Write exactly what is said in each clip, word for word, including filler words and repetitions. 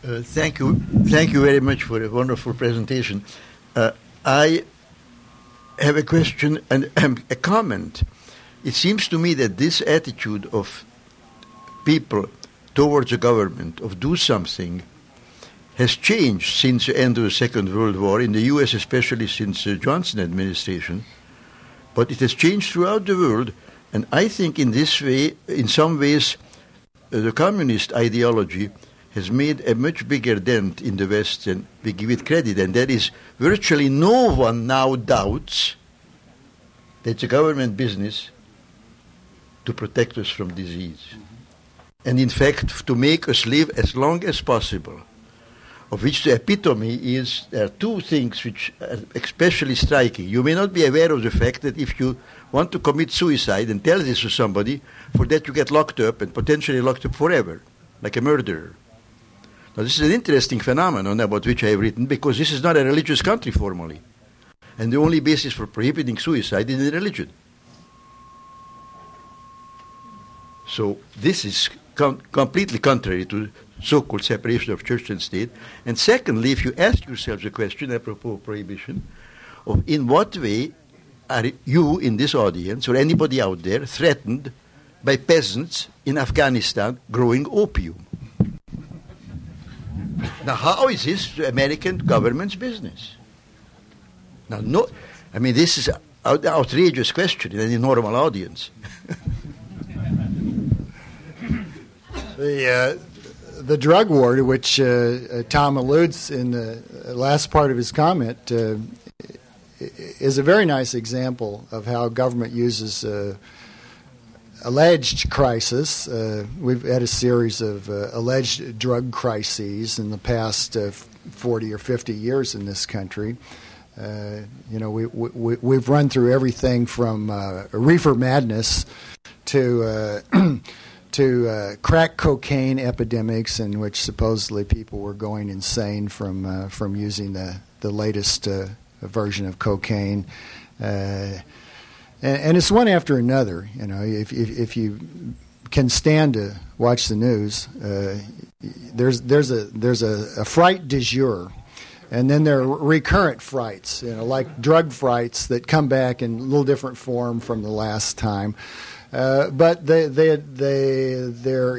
Uh, thank you. Thank you very much for a wonderful presentation. Uh, I have a question and um, a comment. It seems to me that this attitude of people towards the government, of do something, has changed since the end of the Second World War, in the U S especially since the Johnson administration. But it has changed throughout the world, and I think in this way, in some ways, uh, the communist ideology has made a much bigger dent in the West than we give it credit, and that is virtually no one now doubts that it's a government business to protect us from disease. Mm-hmm. And in fact, to make us live as long as possible, of which the epitome is, there are two things which are especially striking. You may not be aware of the fact that if you want to commit suicide and tell this to somebody, for that you get locked up and potentially locked up forever, like a murderer. Now, this is an interesting phenomenon about which I have written, because this is not a religious country formally. And the only basis for prohibiting suicide is in religion. So this is com- completely contrary to so-called separation of church and state. And secondly, if you ask yourselves a question apropos prohibition, of in what way are you in this audience or anybody out there threatened by peasants in Afghanistan growing opium? Now, how is this the American government's business? Now, no, I mean, this is an out- outrageous question in any normal audience. the uh, the drug war to which uh, uh, Tom alludes in the last part of his comment uh, is a very nice example of how government uses uh, alleged crisis. Uh, we've had a series of uh, alleged drug crises in the past uh, forty or fifty years in this country. Uh, you know, we, we, we've run through everything from uh, reefer madness to uh, to uh, crack cocaine epidemics, in which supposedly people were going insane from uh, from using the the latest uh, version of cocaine. Uh, And, and it's one after another. You know, if, if if you can stand to watch the news, uh, there's there's a there's a, a fright du jour, and then there are recurrent frights. You know, like drug frights that come back in a little different form from the last time. Uh, but they they they their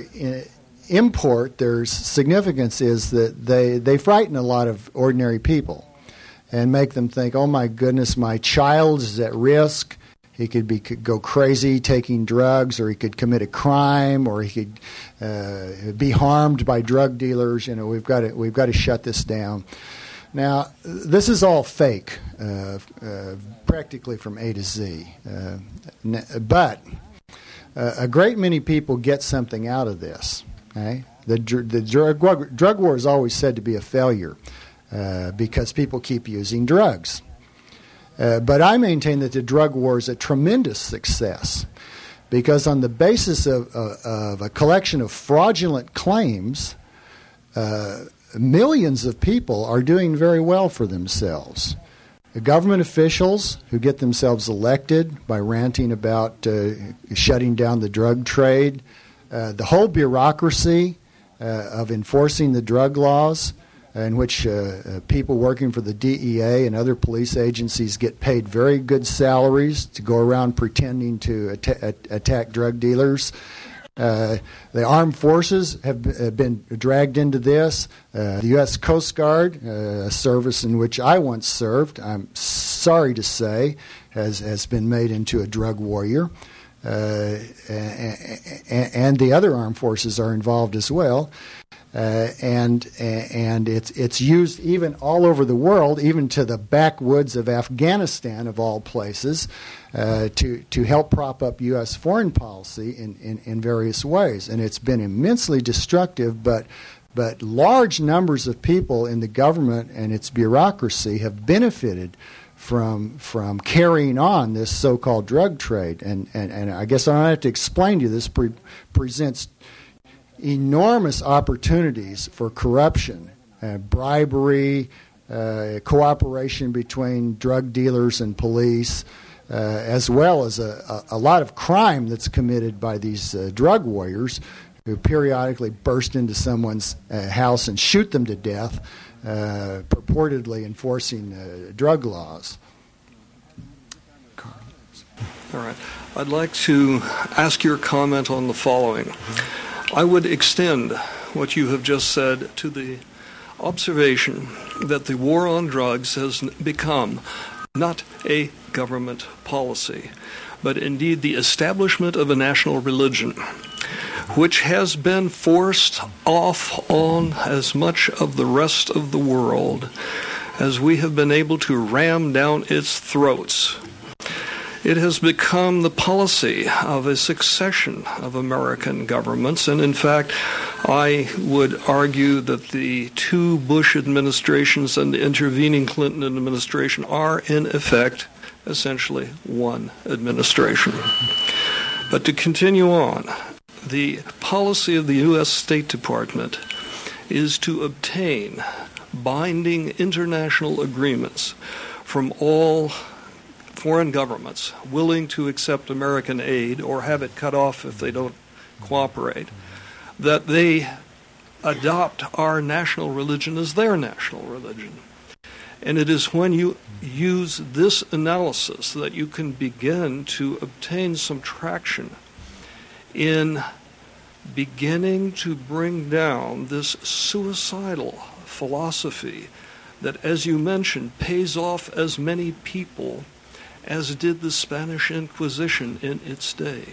import, their significance is that they they frighten a lot of ordinary people, and make them think, oh my goodness, my child is at risk. He could be could go crazy taking drugs, or he could commit a crime, or he could uh, be harmed by drug dealers. You know, we've got to we've got to shut this down. Now, this is all fake, uh, uh, practically from A to Z. Uh, but uh, a great many people get something out of this. Okay? The the drug drug war is always said to be a failure uh, because people keep using drugs. Uh, but I maintain that the drug war is a tremendous success, because on the basis of, uh, of a collection of fraudulent claims, uh, millions of people are doing very well for themselves. The government officials who get themselves elected by ranting about uh, shutting down the drug trade, uh, the whole bureaucracy uh, of enforcing the drug laws, in which uh, uh, people working for the D E A and other police agencies get paid very good salaries to go around pretending to atta- attack drug dealers. Uh, the armed forces have, b- have been dragged into this. Uh, the U S Coast Guard, uh, a service in which I once served, I'm sorry to say, has, has been made into a drug warrior. Uh, and, and the other armed forces are involved as well. Uh, and and it's it's used even all over the world, even to the backwoods of Afghanistan, of all places, uh, to to help prop up U S foreign policy in, in, in various ways. And it's been immensely destructive, but but large numbers of people in the government and its bureaucracy have benefited from from carrying on this so-called drug trade. And, and, and I guess I don't have to explain to you, this pre- presents enormous opportunities for corruption, uh, bribery, uh, cooperation between drug dealers and police, uh, as well as a, a, a lot of crime that's committed by these uh, drug warriors who periodically burst into someone's uh, house and shoot them to death, uh, purportedly enforcing uh, drug laws. All right. I'd like to ask your comment on the following. I would extend what you have just said to the observation that the war on drugs has become not a government policy, but indeed the establishment of a national religion, which has been forced off on as much of the rest of the world as we have been able to ram down its throats. It has become the policy of a succession of American governments, and in fact, I would argue that the two Bush administrations and the intervening Clinton administration are, in effect, essentially one administration. But to continue on, the policy of the U S State Department is to obtain binding international agreements from all foreign governments willing to accept American aid or have it cut off if they don't cooperate, that they adopt our national religion as their national religion. And it is when you use this analysis that you can begin to obtain some traction in beginning to bring down this suicidal philosophy that, as you mentioned, pays off as many people as did the Spanish Inquisition in its day.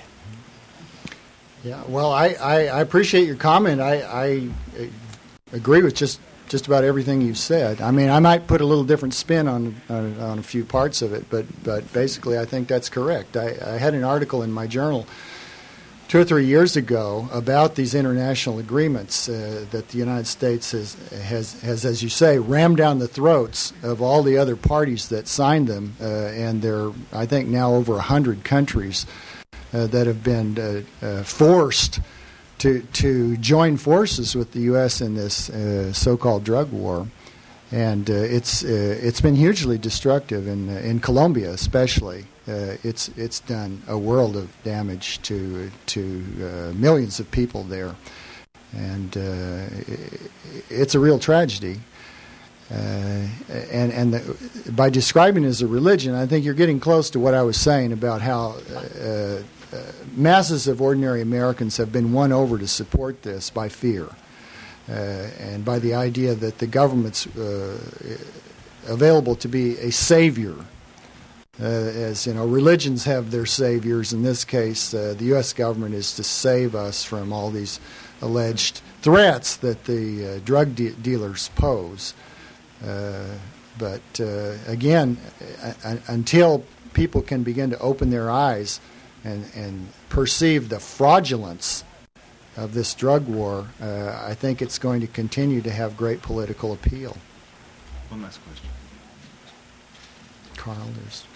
Yeah, well, I, I, I appreciate your comment. I, I agree with just, just about everything you've said. I mean, I might put a little different spin on on, on a few parts of it, but but basically I think that's correct. I, I had an article in my journal two or three years ago about these international agreements uh, that the United States has, has, has, as you say, rammed down the throats of all the other parties that signed them, uh, and there are, I think, now over one hundred countries uh, that have been uh, uh, forced to to join forces with the U S in this uh, so-called drug war. And uh, it's uh, it's been hugely destructive in uh, in Colombia, especially. Uh, it's it's done a world of damage to to uh, millions of people there, and uh, it's a real tragedy. Uh, and and the, by describing it as a religion, I think you're getting close to what I was saying about how uh, uh, masses of ordinary Americans have been won over to support this by fear. Uh, and by the idea that the government's uh, available to be a savior, uh, as you know, religions have their saviors. In this case, uh, the U S government is to save us from all these alleged threats that the uh, drug de- dealers pose. Uh, but uh, again, uh, until people can begin to open their eyes and, and perceive the fraudulence of this drug war, uh, I think it's going to continue to have great political appeal. One last question. Carl, there's...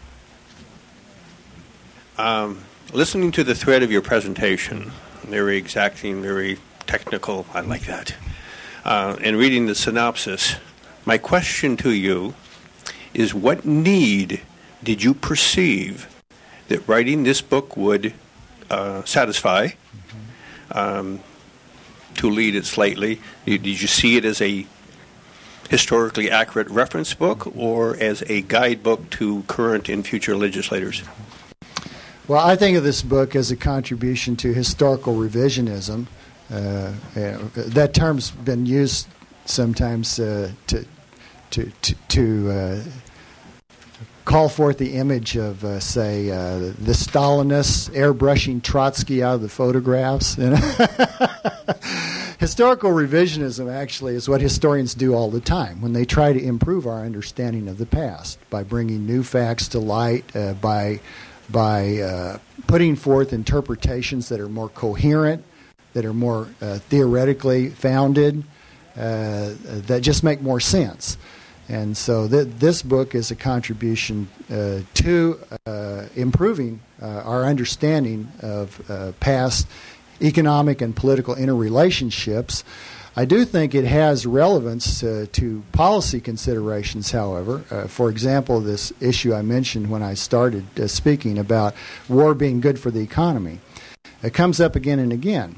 Um, listening to the thread of your presentation, very exacting, very technical, I like that, uh, and reading the synopsis, my question to you is, what need did you perceive that writing this book would uh, satisfy? Um, to lead it slightly, did you see it as a historically accurate reference book or as a guidebook to current and future legislators? Well, I think of this book as a contribution to historical revisionism. Uh, uh, that term's been used sometimes uh, to to to, to uh, call forth the image of, uh, say, uh, the Stalinists airbrushing Trotsky out of the photographs. You know? Historical revisionism actually is what historians do all the time when they try to improve our understanding of the past by bringing new facts to light, uh, by by uh, putting forth interpretations that are more coherent, that are more uh, theoretically founded, uh, that just make more sense. And so th- this book is a contribution uh, to uh, improving uh, our understanding of uh, past economic and political interrelationships. I do think it has relevance uh, to policy considerations, however. Uh, for example, this issue I mentioned when I started uh, speaking about war being good for the economy. It comes up again and again.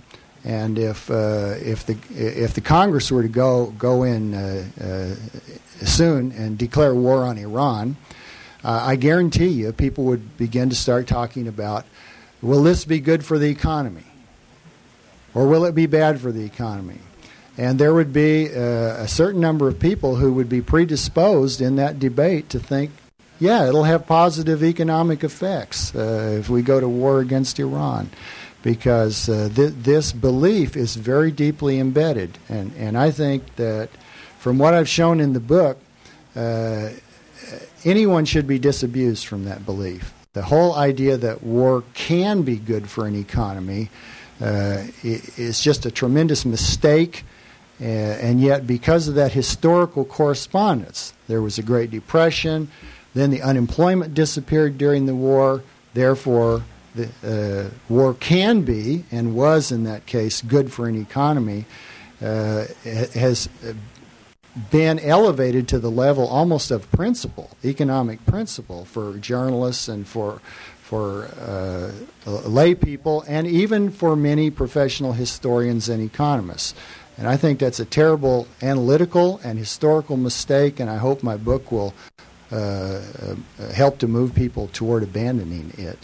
And if uh, if the if the Congress were to go go in uh, uh, soon and declare war on Iran, uh, I guarantee you people would begin to start talking about, will this be good for the economy, or will it be bad for the economy? And there would be uh, a certain number of people who would be predisposed in that debate to think, yeah, it'll have positive economic effects uh, if we go to war against Iran, because uh, th- this belief is very deeply embedded. And, and I think that from what I've shown in the book, uh, anyone should be disabused from that belief. The whole idea that war can be good for an economy uh, is just a tremendous mistake. Uh, and yet, because of that historical correspondence, there was a Great Depression, then the unemployment disappeared during the war, therefore the uh, war can be, and was in that case, good for an economy, uh, has been elevated to the level almost of principle, economic principle, for journalists and for for uh, lay people, and even for many professional historians and economists. And I think that's a terrible analytical and historical mistake, and I hope my book will uh, uh, help to move people toward abandoning it.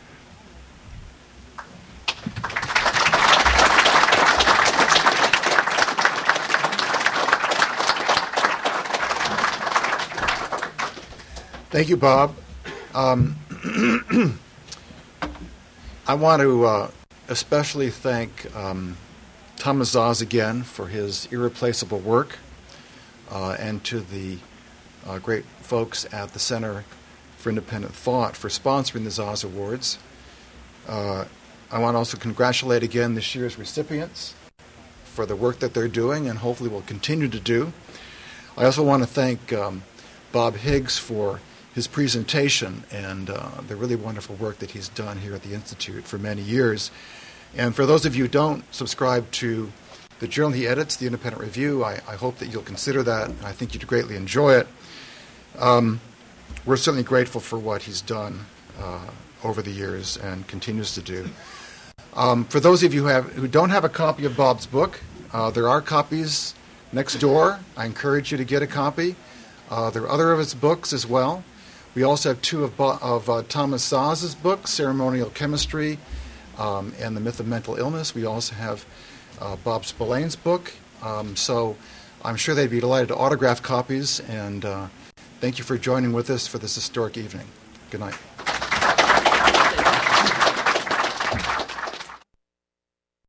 Thank you, Bob. Um, I want to uh, especially thank um, Thomas Szasz again for his irreplaceable work, uh, and to the uh, great folks at the Center for Independent Thought for sponsoring the Szasz Awards. Uh, I want to also congratulate again this year's recipients for the work that they're doing and hopefully will continue to do. I also want to thank um, Bob Higgs for his presentation and uh, the really wonderful work that he's done here at the Institute for many years. And for those of you who don't subscribe to the journal he edits, the Independent Review, I, I hope that you'll consider that, and I think you'd greatly enjoy it. Um, we're certainly grateful for what he's done uh, over the years and continues to do. Um, for those of you who, have, who don't have a copy of Bob's book, uh, there are copies next door. I encourage you to get a copy. Uh, there are other of his books as well. We also have two of, Bo- of uh, Thomas Szasz's books, Ceremonial Chemistry um, and The Myth of Mental Illness. We also have uh, Bob Spillane's book. Um, so I'm sure they'd be delighted to autograph copies. And uh, thank you for joining with us for this historic evening. Good night.